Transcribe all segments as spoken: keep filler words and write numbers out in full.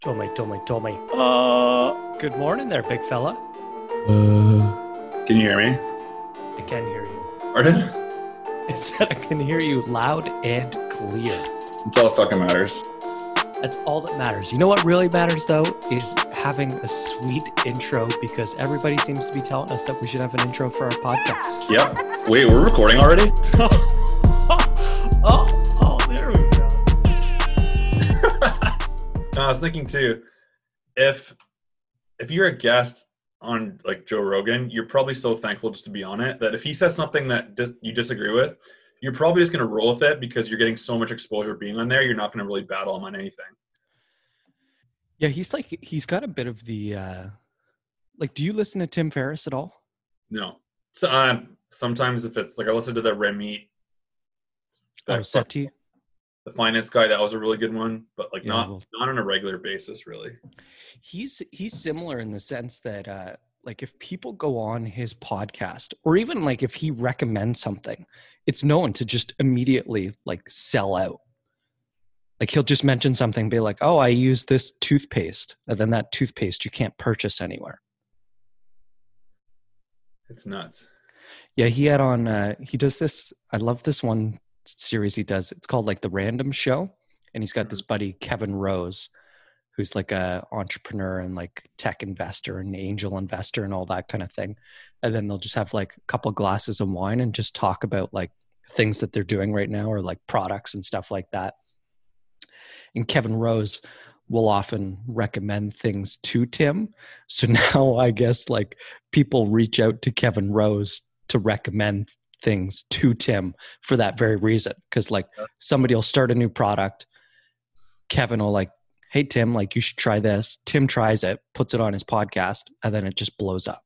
Told me, told me, told me. Uh, good morning there, big fella. Uh, can you hear me? I can hear you. Pardon? It said I can hear you loud and clear. That's all that fucking matters. That's all that matters. You know what really matters, though, is having a sweet intro, because everybody seems to be telling us that we should have an intro for our podcast. Yep. Wait, we're recording already? oh, oh, there we go. No, I was thinking too, if if you're a guest on like Joe Rogan, you're probably so thankful just to be on it that if he says something that dis- you disagree with, you're probably just going to roll with it because you're getting so much exposure being on there. You're not going to really battle him on anything. Yeah, he's like, he's got a bit of the, uh, like, do you listen to Tim Ferriss at all? No. So uh, sometimes if it's like, I listened to the Remy. Oh, Sethi? The finance guy, that was a really good one, but like yeah, not well, not on a regular basis, really. He's he's similar in the sense that uh, like if people go on his podcast, or even like if he recommends something, it's known to just immediately like sell out. Like he'll just mention something, be like, "Oh, I use this toothpaste," and then that toothpaste you can't purchase anywhere. It's nuts. Yeah, he had on. Uh, he does this. I love this one series he does. It's called like The Random Show, and he's got this buddy Kevin Rose, who's like a entrepreneur and like tech investor and angel investor and all that kind of thing. And then they'll just have like a couple glasses of wine and just talk about like things that they're doing right now, or like products and stuff like that. And Kevin Rose will often recommend things to Tim. So now I guess like people reach out to Kevin Rose to recommend things to Tim for that very reason. Because like somebody will start a new product, Kevin will like, "Hey Tim, like you should try this." Tim tries it, puts it on his podcast, and then it just blows up.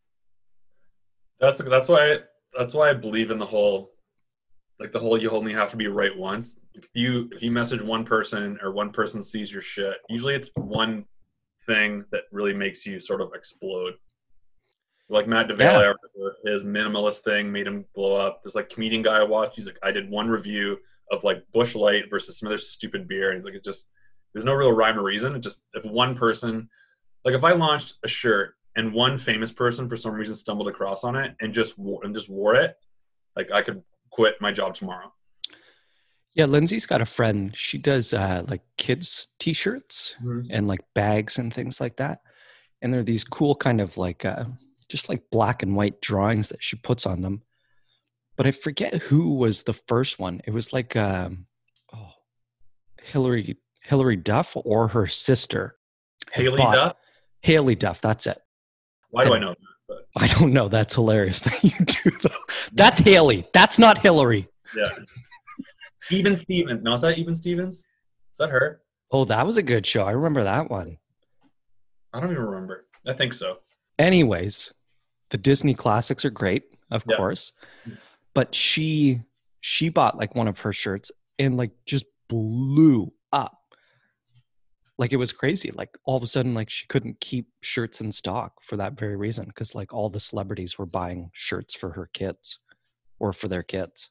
That's that's why that's why I believe in the whole, like the whole you only have to be right once. If you if you message one person or one person sees your shit, usually it's one thing that really makes you sort of explode. Like Matt DeVale, yeah. His minimalist thing made him blow up. This like comedian guy I watched, he's like, I did one review of like Busch Light versus some other stupid beer, and he's like, it just there's no real rhyme or reason. It just if one person, like if I launched a shirt and one famous person for some reason stumbled across on it and just wore and just wore it, like I could quit my job tomorrow. Yeah, Lindsay's got a friend. She does uh, like kids t-shirts mm-hmm. and like bags and things like that. And they're these cool kind of like uh, just like black and white drawings that she puts on them. But I forget who was the first one. It was like um, oh, Hillary Hillary Duff or her sister. Haley Duff? Haley Duff, that's it. Why do I, I know that? But... I don't know. That's hilarious that you do though. That's Haley. That's not Hillary. Yeah. Even Stevens. No, is that Even Stevens? Is that her? Oh, that was a good show. I remember that one. I don't even remember. I think so. Anyways, the Disney classics are great, of yeah. course. But she she bought like one of her shirts and like just blew up. Like it was crazy. Like all of a sudden, like she couldn't keep shirts in stock for that very reason, because like all the celebrities were buying shirts for her kids or for their kids.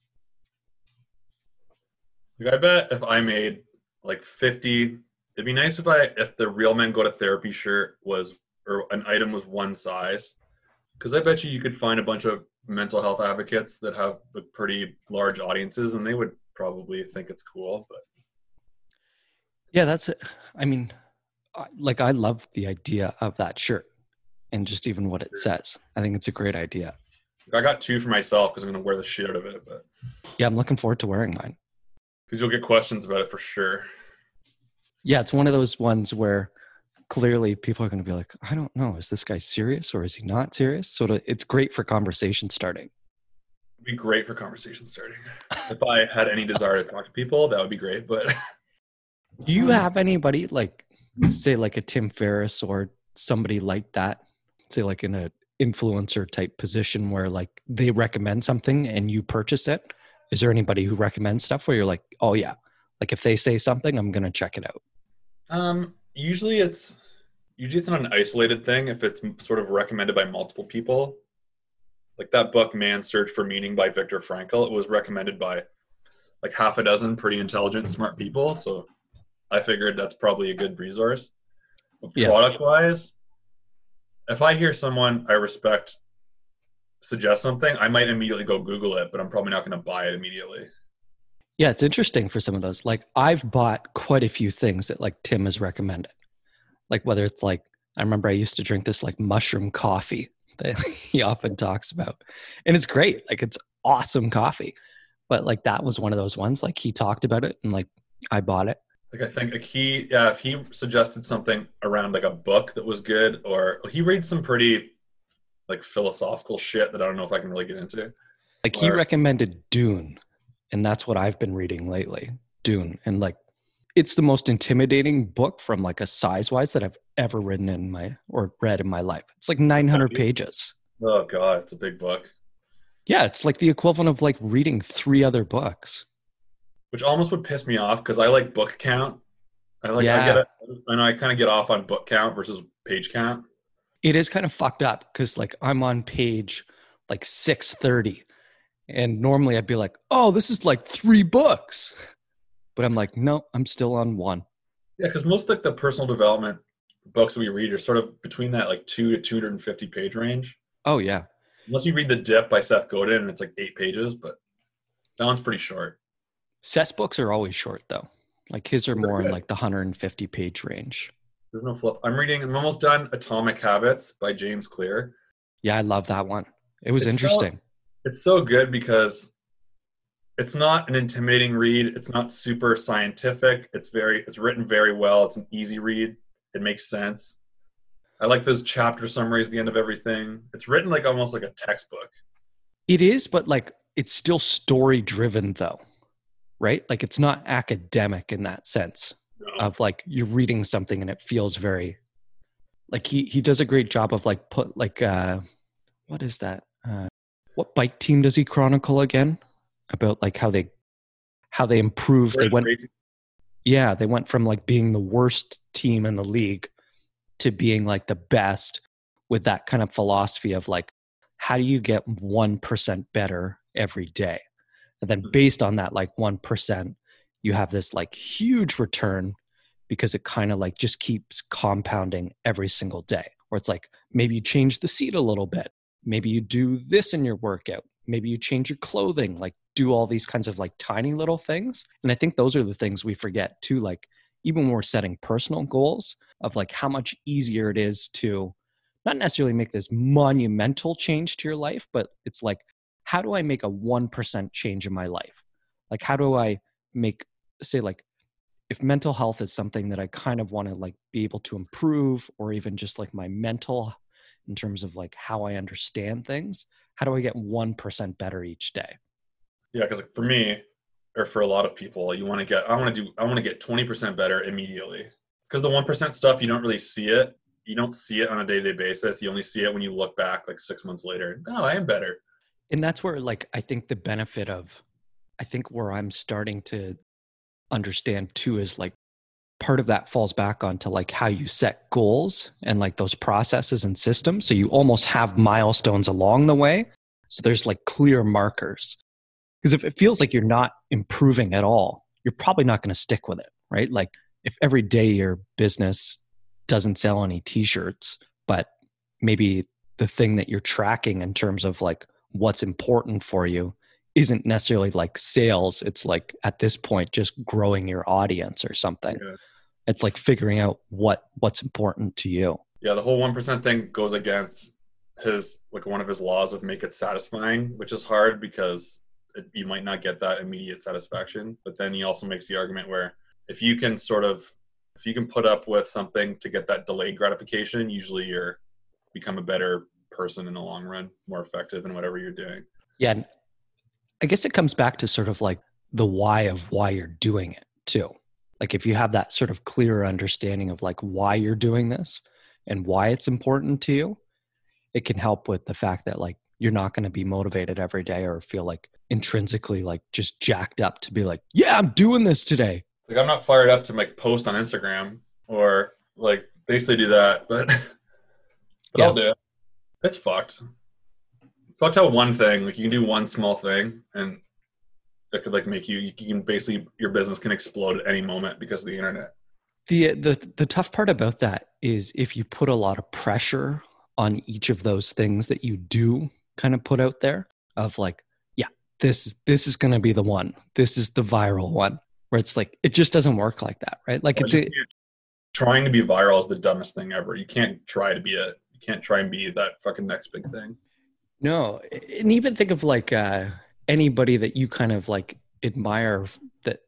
Like I bet if I made like fifty, it'd be nice if I if the Real Men Go to Therapy shirt was or an item was one size, because I bet you you could find a bunch of mental health advocates that have pretty large audiences, and they would probably think it's cool. But yeah, that's it. I mean, like I love the idea of that shirt and just even what it says. I think it's a great idea. I got two for myself because I'm going to wear the shit out of it. But yeah, I'm looking forward to wearing mine. Because you'll get questions about it for sure. Yeah, it's one of those ones where clearly people are going to be like, I don't know, is this guy serious or is he not serious? So to, it's great for conversation starting. It'd be great for conversation starting. If I had any desire to talk to people, that would be great. But do you have anybody like, say like a Tim Ferriss or somebody like that, say like in a influencer type position where like they recommend something and you purchase it? Is there anybody who recommends stuff where you're like, oh yeah, like if they say something, I'm going to check it out? Um, usually it's, usually it's not an isolated thing. If it's sort of recommended by multiple people, like that book, Man's Search for Meaning by Viktor Frankl, it was recommended by like half a dozen pretty intelligent, smart people. So I figured that's probably a good resource. Yeah. Product wise, if I hear someone I respect suggest something, I might immediately go Google it, but I'm probably not going to buy it immediately. Yeah, it's interesting for some of those. Like I've bought quite a few things that like Tim has recommended. Like whether it's like I remember I used to drink this like mushroom coffee that he often talks about. And it's great. Like it's awesome coffee. But like that was one of those ones like he talked about it and like I bought it. Like I think like he, yeah, if he suggested something around like a book that was good, or he reads some pretty like philosophical shit that I don't know if I can really get into. Like he Or, recommended Dune, and that's what I've been reading lately. Dune. And like it's the most intimidating book from like a size wise that I've ever written in my or read in my life. It's like nine hundred pages. oh god, it's a big book. Yeah, it's like the equivalent of like reading three other books. Which almost would piss me off because I like book count. I like I get Yeah, it. I know I kind of get off on book count versus page count. it is kind of fucked up because like I'm on page like six thirty and normally I'd be like, oh, this is like three books. But I'm like, no, I'm still on one. Yeah, because most like the personal development books that we read are sort of between that like two to two hundred fifty page range. Oh, yeah. Unless you read The Dip by Seth Godin and it's like eight pages, but that one's pretty short. Seth's books are always short though. Like his are They're more in good. like the one hundred fifty page range. There's no flip. I'm reading, I'm almost done Atomic Habits by James Clear. Yeah, I love that one. It was It's so interesting. it's so good because it's not an intimidating read. It's not super scientific. It's very it's written very well. It's an easy read. It makes sense. I like those chapter summaries at the end of everything. It's written like almost like a textbook. It is, but like it's still story driven though, right? Like it's not academic in that sense You know? of like you're reading something and it feels very like he he does a great job of like put like uh what is that? Uh what bike team does he chronicle again? About like how they how they improved. They went yeah, they went from like being the worst team in the league to being like the best with that kind of philosophy of like how do you get one percent better every day? And then based on that like one percent, you have this like huge return because it kind of like just keeps compounding every single day. Where it's like maybe you change the seat a little bit. Maybe you do this in your workout. Maybe you change your clothing, like do all these kinds of like tiny little things. And I think those are the things we forget too. Like even when we're setting personal goals of like how much easier it is to not necessarily make this monumental change to your life, but it's like, how do I make a one percent change in my life? Like, how do I make, say like, if mental health is something that I kind of want to like be able to improve, or even just like my mental in terms of like how I understand things, how do I get one percent better each day? Yeah, because for me, or for a lot of people, you want to get, I want to do, I want to get twenty percent better immediately. Because the one percent stuff, you don't really see it. You don't see it on a day-to-day basis. You only see it when you look back like six months later. Oh, I am better. And that's where like, I think the benefit of, I think where I'm starting to understand too is like part of that falls back onto like how you set goals and like those processes and systems. So you almost have milestones along the way. So there's like clear markers. Because if it feels like you're not improving at all, you're probably not going to stick with it, right? Like if every day your business doesn't sell any t-shirts, but maybe the thing that you're tracking in terms of like what's important for you isn't necessarily like sales. It's like at this point, just growing your audience or something. Yeah. It's like figuring out what what's important to you. Yeah, the whole one percent thing goes against his, like one of his laws of make it satisfying, which is hard because it, you might not get that immediate satisfaction. But then he also makes the argument where if you can sort of, if you can put up with something to get that delayed gratification, usually you're become a better person in the long run, more effective in whatever you're doing. Yeah. And I guess it comes back to sort of like the why of why you're doing it too. Like if you have that sort of clearer understanding of like why you're doing this and why it's important to you, it can help with the fact that like you're not going to be motivated every day or feel like intrinsically like just jacked up to be like, yeah, I'm doing this today. Like I'm not fired up to like post on Instagram or like basically do that, but but Yeah. I'll do it. It's fucked. Fucked how one thing, like you can do one small thing and it could like make you, you can basically, your business can explode at any moment because of the internet. The, the the tough part about that is if you put a lot of pressure on each of those things that you do kind of put out there of like, yeah, this this is going to be the one. This is the viral one, where it's like it just doesn't work like that, right? Like Well, it's a, trying to be viral is the dumbest thing ever. You can't try to be a you can't try and be that fucking next big thing. no, and even think of like uh, anybody that you kind of like admire that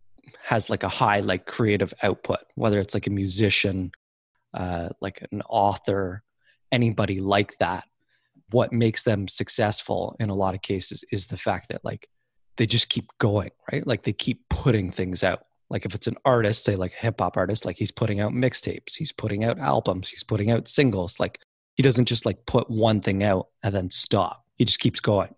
has like a high like creative output, whether it's like a musician, uh, like an author, anybody like that. What makes them successful in a lot of cases is the fact that like they just keep going, right? Like they keep putting things out. Like if it's an artist, say like a hip hop artist, like he's putting out mixtapes, he's putting out albums, he's putting out singles. Like he doesn't just like put one thing out and then stop. He just keeps going.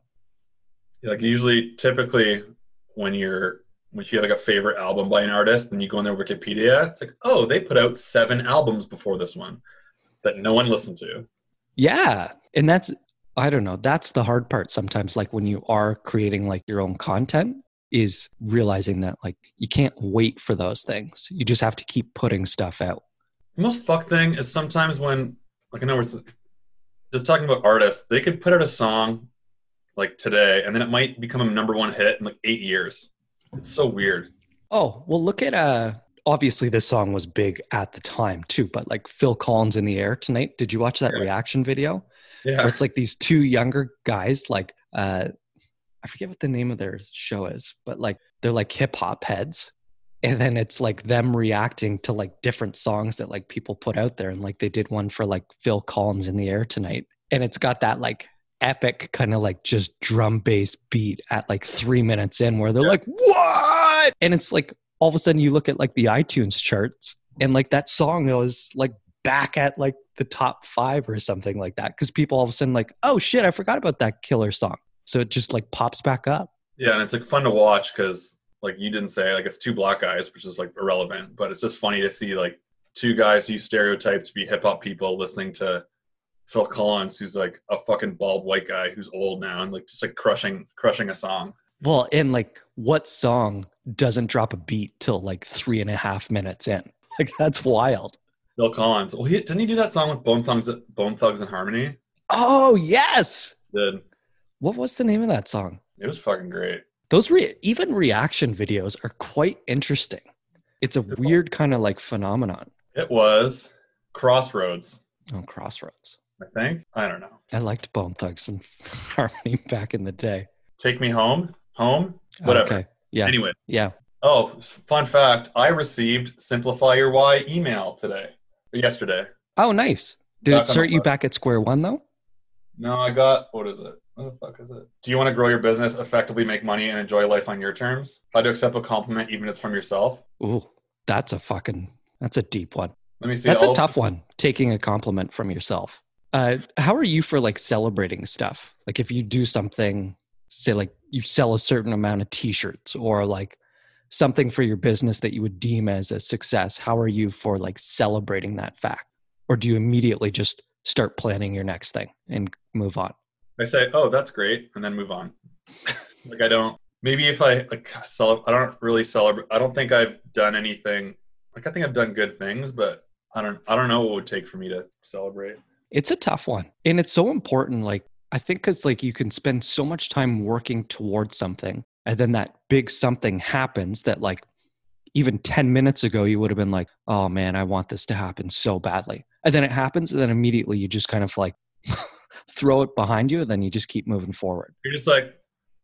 Like usually, typically, when you're when you have like a favorite album by an artist, and you go on their Wikipedia, it's like, oh, they put out seven albums before this one that no one listened to. Yeah. And that's, I don't know, that's the hard part sometimes. Like when you are creating like your own content, is realizing that like you can't wait for those things. You just have to keep putting stuff out. The most fuck thing is sometimes when, like, I know it's just talking about artists, they could put out a song like today, and then it might become a number one hit in like eight years. It's so weird. Oh, well, look at, uh, obviously this song was big at the time too, but like Phil Collins in the Air Tonight. Did you watch that Yeah. reaction video? Yeah. Where it's like these two younger guys, like, uh, I forget what the name of their show is, but like they're like hip hop heads. And then it's like them reacting to like different songs that like people put out there. And like they did one for like Phil Collins in the Air Tonight. And it's got that like epic kind of like just drum bass beat at like three minutes in where they're Yeah. like, what? And it's like all of a sudden you look at like the iTunes charts and like that song was like back at like the top five or something like that. Cause people all of a sudden like, oh shit, I forgot about that killer song. So it just like pops back up. Yeah, and it's like fun to watch because like you didn't say, like it's two black guys, which is like irrelevant, but it's just funny to see like two guys who you stereotype to be hip hop people listening to Phil Collins, who's like a fucking bald white guy who's old now and like just like crushing crushing a song. Well, and like what song doesn't drop a beat till like three and a half minutes in? Like that's wild. Phil Collins. Well, he didn't he do that song with Bone Thugs Bone Thugs and Harmony? Oh yes. Did. What was the name of that song? It was fucking great. Those re- even reaction videos are quite interesting. It's a weird kind of like phenomenon. It was Crossroads, Oh, Crossroads. I think. I don't know. I liked Bone Thugs and Harmony back in the day. Take Me Home? Home? Whatever. Okay. Yeah. Anyway. Yeah. Oh, fun fact. I received Simplify Your Why email today. Or yesterday. Oh, nice. Did Back it on start the you bus. back at square one though? No, I got, what is it? What the fuck is it? Do you want to grow your business, effectively make money, and enjoy life on your terms? How to accept a compliment even if it's from yourself? Ooh, that's a fucking, that's a deep one. Let me see. That's all a of- tough one, taking a compliment from yourself. Uh, how are you for like celebrating stuff? Like if you do something, say like you sell a certain amount of t-shirts or like something for your business that you would deem as a success, how are you for like celebrating that fact? Or do you immediately just start planning your next thing and move on? I say, oh, that's great, and then move on. Like I don't, maybe if I like cele- I don't really celebrate, I don't think I've done anything, like I think I've done good things, but I don't, I don't know what it would take for me to celebrate. It's a tough one. And it's so important. Like, I think because like you can spend so much time working towards something and then that big something happens that like even ten minutes ago, you would have been like, oh man, I want this to happen so badly. And then it happens. And then immediately you just kind of like throw it behind you and then you just keep moving forward. You're just like,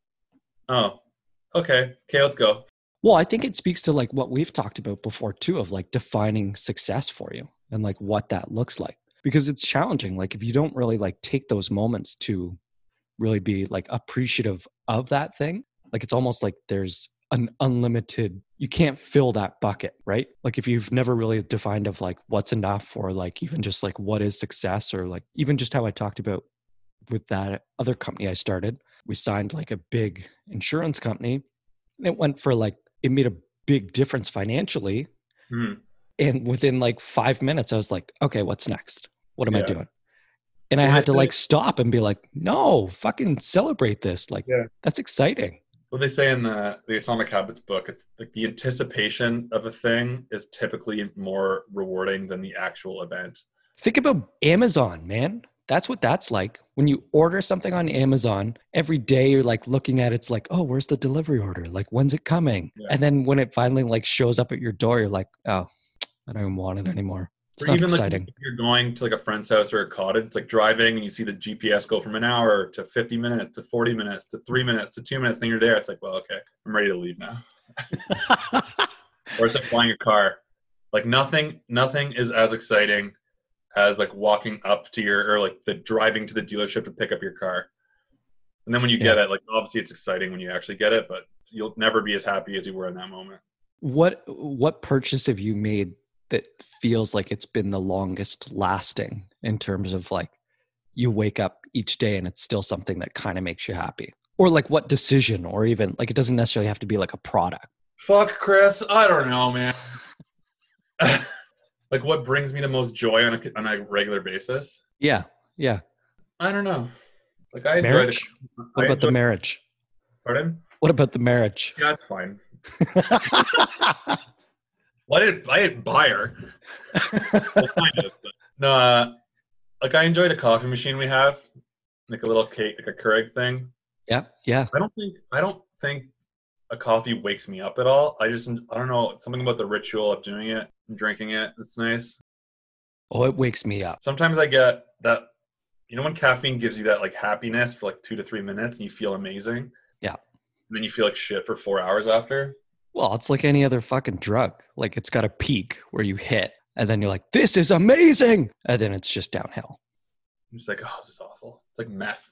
oh, okay, okay, let's go. Well, I think it speaks to like what we've talked about before too, of like defining success for you and like what that looks like. Because it's challenging. Like if you don't really like take those moments to really be like appreciative of that thing, like it's almost like there's an unlimited, you can't fill that bucket, right? Like if you've never really defined of like what's enough or like even just like what is success or like even just how I talked about with that other company I started, we signed like a big insurance company and it went for like, it made a big difference financially. Hmm. And within like five minutes, I was like, okay, what's next? What am I Yeah. doing? And I Well, had to that's like it. stop and be like, no, fucking celebrate this. Like, Yeah. that's exciting. what they say in the the Atomic Habits book, it's like the anticipation of a thing is typically more rewarding than the actual event. Think about Amazon, man. That's what that's like. When you order something on Amazon, every day you're like looking at it, it's like, oh, where's the delivery order? Like, when's it coming? Yeah. And then when it finally like shows up at your door, you're like, oh, I don't even want it anymore. It's Or not even exciting. like if you're going to like a friend's house or a cottage, it's like driving and you see the G P S go from an hour to fifty minutes to forty minutes to three minutes to two minutes. Then you're there. It's like, well, okay, I'm ready to leave now. Or it's like buying a car. Like nothing, nothing is as exciting as like walking up to your, or like the driving to the dealership to pick up your car. And then when you get Yeah. it, like obviously it's exciting when you actually get it, but you'll never be as happy as you were in that moment. What what purchase have you made that feels like it's been the longest lasting in terms of like you wake up each day and it's still something that kind of makes you happy? Or like what decision, or even like it doesn't necessarily have to be like a product. Fuck, Chris. I don't know, man. Like what brings me the most joy on a, on a regular basis? Yeah. Yeah. I don't know. Like I enjoy Marriage? the. What I about the enjoy, marriage? pardon? What about the marriage? Yeah, it's fine. Well, I didn't. I didn't buy her. Well, kind of, but- no, uh, like I enjoy the coffee machine we have, like a little cake, like a Keurig thing. Yeah. Yeah. I don't think. I don't think a coffee wakes me up at all. I just. I don't know. Something about the ritual of doing it and drinking it. It's nice. Oh, it wakes me up. Sometimes I get that. You know when caffeine gives you that like happiness for like two to three minutes and you feel amazing. Yeah. And then you feel like shit for four hours after. Well, it's like any other fucking drug. Like it's got a peak where you hit and then you're like, this is amazing. And then it's just downhill. I'm just like, oh, this is awful. It's like meth.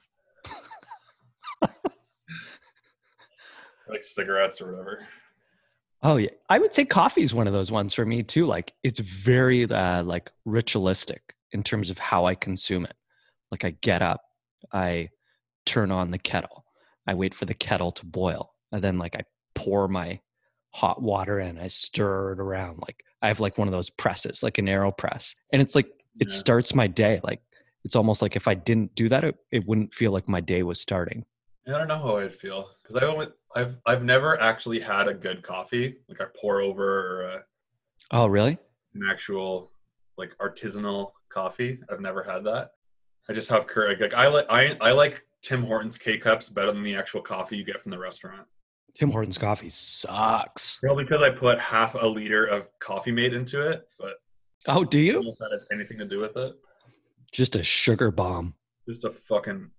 Like cigarettes or whatever. Oh yeah. I would say coffee is one of those ones for me too. Like it's very uh, like ritualistic in terms of how I consume it. Like I get up, I turn on the kettle, I wait for the kettle to boil, and then like I pour my hot water in, I stir it around. Like I have like one of those presses, like an AeroPress. And it's like it Yeah. starts my day. Like it's almost like if I didn't do that, it, it wouldn't feel like my day was starting. I don't know how I'd feel because I only, I've I've never actually had a good coffee like I pour over or a, Oh, really? an actual like artisanal coffee. I've never had that. I just have Keurig. Like I like I I like Tim Hortons K cups better than the actual coffee you get from the restaurant. Tim Hortons coffee sucks. Probably because I put half a liter of Coffee Mate into it, but Oh, do I don't know you? if that has anything to do with it. Just a sugar bomb. Just a fucking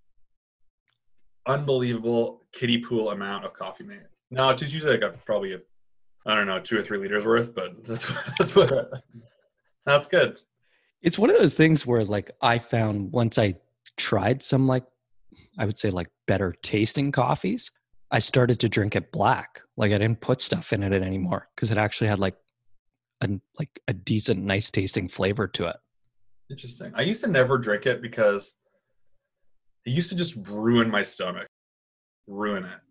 unbelievable kiddie pool amount of Coffee Mate. No, it's just usually like a probably a I don't know two or three liters worth, but that's that's what that's good. It's one of those things where like I found once I tried some like I would say like better tasting coffees, I started to drink it black. Like I didn't put stuff in it anymore because it actually had like a like a decent, nice tasting flavor to it. Interesting. I used to never drink it because it used to just ruin my stomach, ruin it.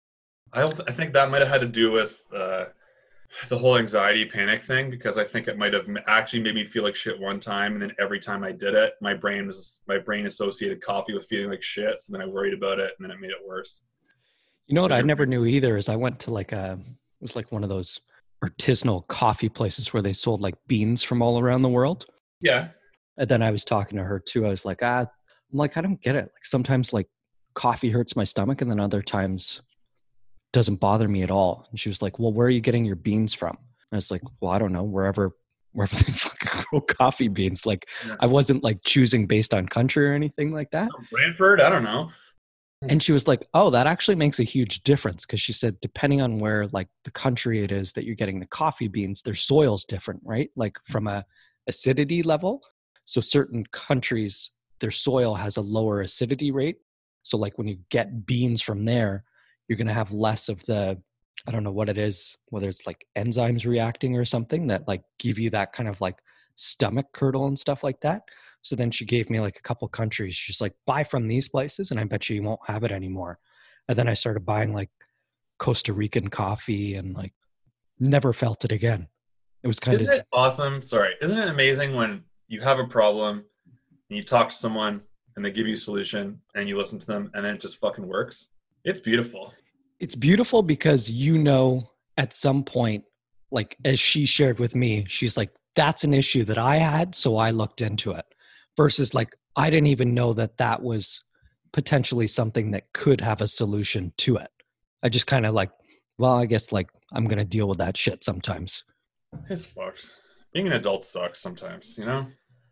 I don't. I think that might have had to do with uh, the whole anxiety panic thing because I think it might have actually made me feel like shit one time, and then every time I did it, my brain was my brain associated coffee with feeling like shit. So then I worried about it, and then it made it worse. You know what Is I your- never knew either is I went to like a it was like one of those artisanal coffee places where they sold like beans from all around the world. Yeah. And then I was talking to her too. I was like, ah, I'm like, I don't get it. Like sometimes like coffee hurts my stomach and then other times doesn't bother me at all. And she was like, well, where are you getting your beans from? And I was like, well, I don't know, wherever, wherever they fucking grow coffee beans. Like Yeah. I wasn't like choosing based on country or anything like that. Brantford. I don't know. And she was like, oh, that actually makes a huge difference. Cause she said, depending on where like the country it is that you're getting the coffee beans, their soil's different, right? Like from a acidity level. So certain countries, their soil has a lower acidity rate. So like when you get beans from there, you're going to have less of the, I don't know what it is, whether it's like enzymes reacting or something that like give you that kind of like stomach curdle and stuff like that. So then she gave me like a couple countries. She's like, buy from these places and I bet you you won't have it anymore. And then I started buying like Costa Rican coffee and like never felt it again. It was kind Isn't of, it awesome? Sorry. Isn't it amazing when you have a problem and you talk to someone and they give you a solution and you listen to them and then it just fucking works? It's beautiful. It's beautiful because, you know, at some point, like as she shared with me, she's like, that's an issue that I had, so I looked into it. Versus like, I didn't even know that that was potentially something that could have a solution to it. I just kind of like, well, I guess like I'm going to deal with that shit sometimes. It's fucked. Being an adult sucks sometimes, you know?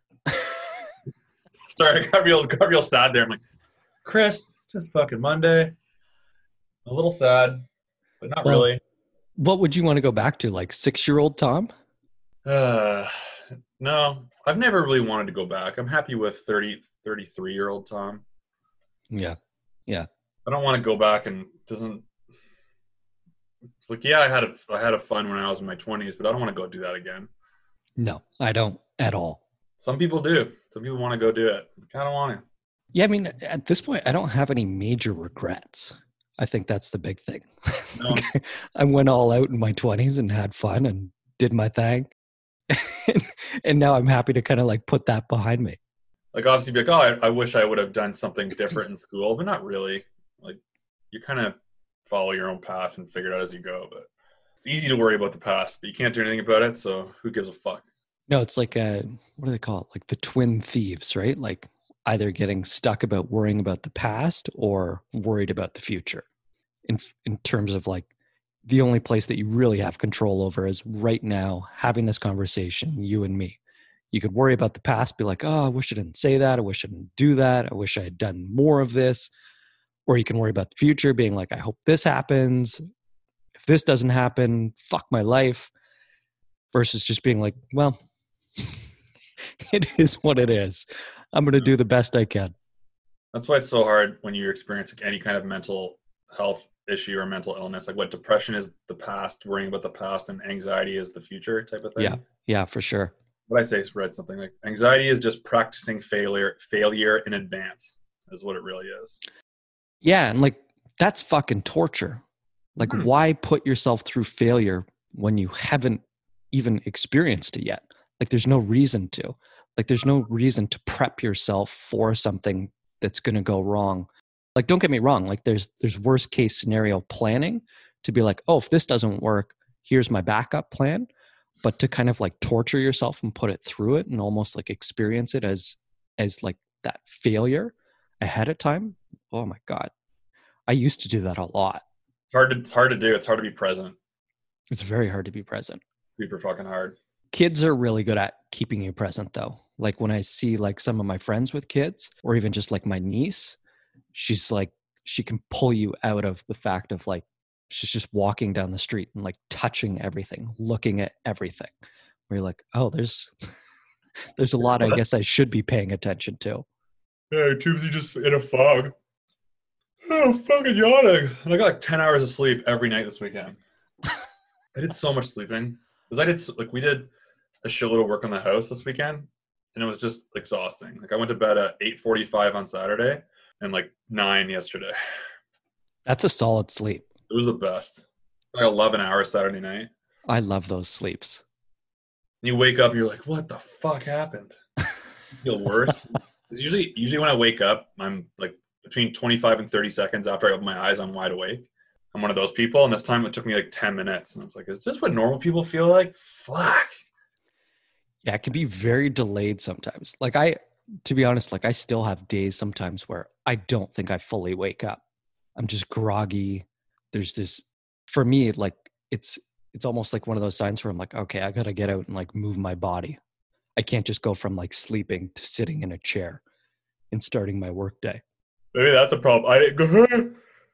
Sorry, I got real, got real sad there. I'm like, Chris, just fucking Monday. A little sad, but not Well, really. What would you want to go back to? Like six-year-old Tom? Uh, no, I've never really wanted to go back. I'm happy with thirty, thirty-three-year-old Tom. Yeah. Yeah. I don't want to go back and doesn't. It's like, yeah, I had a, I had a fun when I was in my twenties, but I don't want to go do that again. No, I don't at all. Some people do. Some people want to go do it. I don't want to. Yeah, I mean, at this point, I don't have any major regrets. I think that's the big thing. No. I went all out in my twenties and had fun and did my thing. And now I'm happy to kind of like put that behind me. Like, obviously, be like, oh, I, I wish I would have done something different in school, but not really. Like, you kind of follow your own path and figure it out as you go. But it's easy to worry about the past, but you can't do anything about it, so who gives a fuck? No, it's like, a, what do they call it? Like the twin thieves, right? Like either getting stuck about worrying about the past or worried about the future. In in terms of like, the only place that you really have control over is right now having this conversation, you and me. You could worry about the past, be like, oh, I wish I didn't say that. I wish I didn't do that. I wish I had done more of this. Or you can worry about the future, being like, I hope this happens. If this doesn't happen, fuck my life. Versus just being like, well, it is what it is. I'm going to do the best I can. That's why it's so hard when you experience like any kind of mental health issue or mental illness. Like, what depression is the past, worrying about the past, and anxiety is the future type of thing. Yeah, yeah, for sure. What I say is read something like anxiety is just practicing failure, failure in advance is what it really is. Yeah, and like that's fucking torture. Like, mm-hmm. Why put yourself through failure when you haven't even experienced it yet? Like, there's no reason to. Like, there's no reason to prep yourself for something that's going to go wrong. Like, don't get me wrong. Like, there's there's worst case scenario planning to be like, oh, if this doesn't work, here's my backup plan. But to kind of like torture yourself and put it through it and almost like experience it as as like that failure ahead of time. Oh my God. I used to do that a lot. It's hard to, it's hard to do. It's hard to be present. It's very hard to be present. Super fucking hard. Kids are really good at keeping you present though. Like when I see like some of my friends with kids or even just like my niece, she's like, she can pull you out of the fact of like, she's just walking down the street and like touching everything, looking at everything. Where you're like, oh, there's, there's a lot I guess I should be paying attention to. Yeah, Tubesy just in a fog. Oh, fucking yawning. And I got like ten hours of sleep every night this weekend. I did so much sleeping. Because I did, like, we did a shitload of work on the house this weekend. And it was just exhausting. Like, I went to bed at eight forty-five on Saturday and like nine yesterday. That's a solid sleep. It was the best. Like eleven hours Saturday night. I love those sleeps. And you wake up and you're like, what the fuck happened? You feel worse. Because usually, usually when I wake up, I'm like between twenty-five and thirty seconds after I open my eyes, I'm wide awake. I'm one of those people. And this time it took me like ten minutes. And I was like, is this what normal people feel like? Fuck. Yeah, it can be very delayed sometimes. Like I, to be honest, like I still have days sometimes where I don't think I fully wake up. I'm just groggy. There's this, for me, like it's, it's almost like one of those signs where I'm like, okay, I got to get out and like move my body. I can't just go from like sleeping to sitting in a chair and starting my work day. Maybe that's a problem. I didn't go,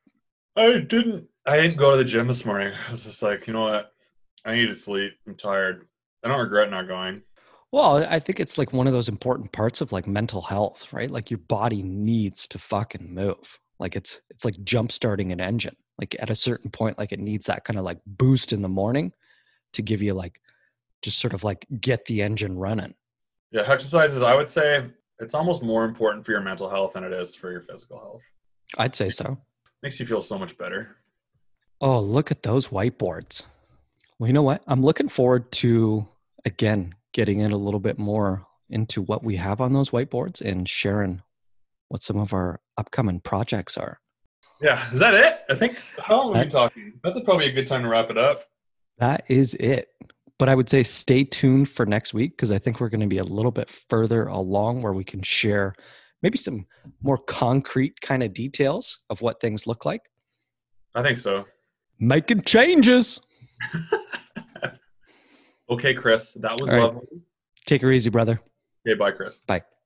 I didn't, I didn't go to the gym this morning. I was just like, you know what? I need to sleep. I'm tired. I don't regret not going. Well, I think it's like one of those important parts of like mental health, right? Like your body needs to fucking move. Like it's, it's like jump starting an engine. Like at a certain point, like it needs that kind of like boost in the morning to give you like, just sort of like get the engine running. Yeah. Exercises, I would say it's almost more important for your mental health than it is for your physical health. I'd say so. Makes you feel so much better. Oh, look at those whiteboards. Well, you know what? I'm looking forward to, again, getting in a little bit more into what we have on those whiteboards and sharing what some of our upcoming projects are. Yeah, is that it? I think, how long are we That- talking? That's probably a good time to wrap it up. That is it. But I would say stay tuned for next week because I think we're going to be a little bit further along where we can share maybe some more concrete kind of details of what things look like. I think so. Making changes. Okay, Chris, that was All right. lovely. Take her easy, brother. Okay, bye, Chris. Bye.